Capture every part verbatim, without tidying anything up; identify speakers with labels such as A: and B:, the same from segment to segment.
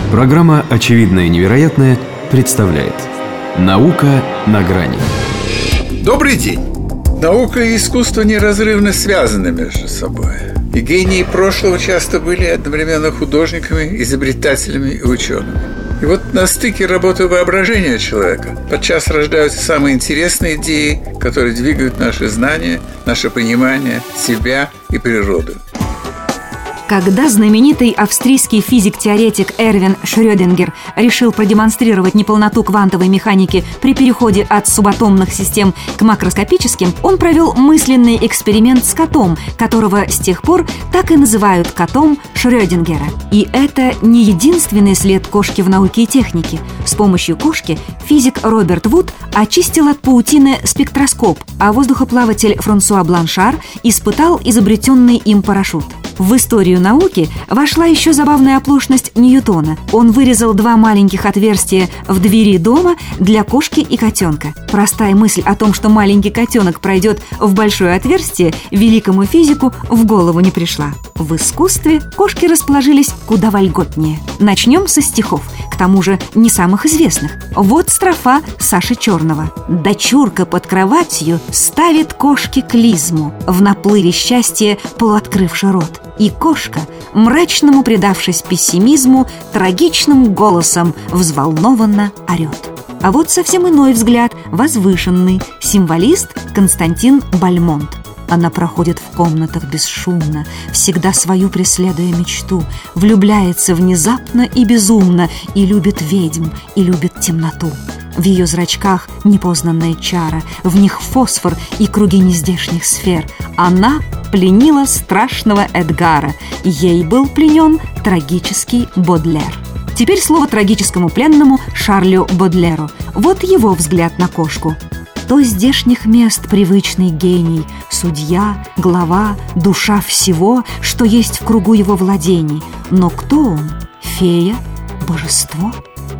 A: Программа «Очевидное и невероятное» представляет «Наука на грани».
B: Добрый день! Наука и искусство неразрывно связаны между собой. И гении прошлого часто были одновременно художниками, изобретателями и учеными. И вот на стыке работы воображения человека подчас рождаются самые интересные идеи, которые двигают наши знания, наше понимание себя и природы.
C: Когда знаменитый австрийский физик-теоретик Эрвин Шрёдингер решил продемонстрировать неполноту квантовой механики при переходе от субатомных систем к макроскопическим, он провел мысленный эксперимент с котом, которого с тех пор так и называют котом Шрёдингера. И это не единственный след кошки в науке и технике. С помощью кошки физик Роберт Вуд очистил от паутины спектроскоп, а воздухоплаватель Франсуа Бланшар испытал изобретенный им парашют. В историю науки вошла еще забавная оплошность Ньютона. Он вырезал два маленьких отверстия в двери дома для кошки и котенка. Простая мысль о том, что маленький котенок пройдет в большое отверстие, великому физику в голову не пришла. В искусстве кошки расположились куда вольготнее. Начнем со стихов, к тому же не самых известных. Вот строфа Саши Черного. «Дочурка под кроватью ставит кошке клизму, в наплыве счастья полуоткрывши рот. И кошка, мрачному предавшись пессимизму, трагичным голосом взволнованно орет». А вот совсем иной взгляд, возвышенный, символист Константин Бальмонт. Она проходит в комнатах бесшумно, всегда свою преследуя мечту, влюбляется внезапно и безумно, и любит ведьм, и любит темноту. В ее зрачках непознанная чара, в них фосфор и круги нездешних сфер. Она пленила страшного Эдгара, ей был пленен трагический Бодлер. Теперь слово трагическому пленному Шарлю Бодлеру. Вот его взгляд на кошку. То здешних мест привычный гений, судья, глава, душа всего, что есть в кругу его владений. Но кто он? Фея? Божество?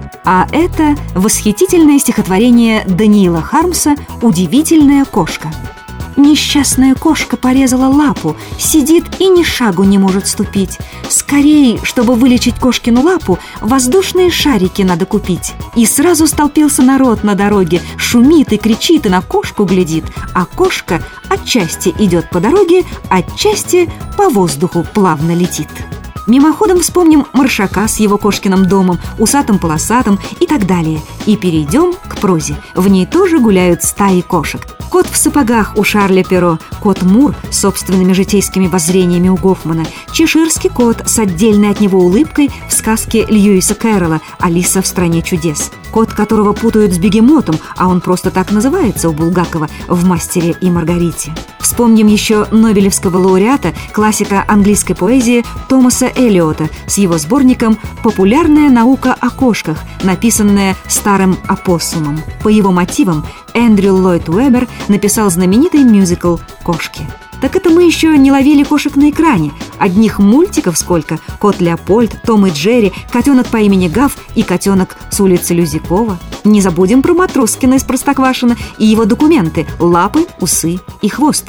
C: А это восхитительное стихотворение Даниила Хармса «Удивительная кошка». Несчастная кошка порезала лапу, сидит и ни шагу не может ступить. Скорей, чтобы вылечить кошкину лапу, воздушные шарики надо купить. И сразу столпился народ на дороге, шумит и кричит, и на кошку глядит. А кошка отчасти идет по дороге, отчасти по воздуху плавно летит. Мимоходом вспомним Маршака с его кошкиным домом, усатым-полосатым и так далее. И перейдем к прозе. В ней тоже гуляют стаи кошек. Кот в сапогах у Шарля Перро, кот Мур с собственными житейскими воззрениями у Гофмана, чеширский кот с отдельной от него улыбкой в сказке Льюиса Кэрролла «Алиса в стране чудес», кот, которого путают с бегемотом, а он просто так называется у Булгакова в «Мастере и Маргарите». Вспомним еще нобелевского лауреата, классика английской поэзии Томаса Эллиота с его сборником «Популярная наука о кошках», написанная старым опоссумом. По его мотивам Эндрю Ллойд Уэббер написал знаменитый мюзикл «Кошки». Так это мы еще не ловили кошек на экране. Одних мультиков сколько: кот Леопольд, Том и Джерри, котенок по имени Гав и котенок с улицы Люзякова. Не забудем про Матроскина из Простоквашино и его документы: лапы, усы и хвост.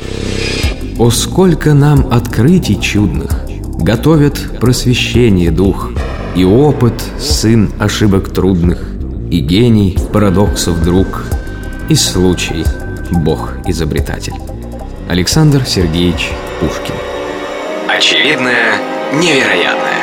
A: О, сколько нам открытий чудных готовят просвещение дух, и опыт сын ошибок трудных, и гений парадоксов друг, и случай Бог-изобретатель. Александр Сергеевич Пушкин.
D: Очевидное невероятное.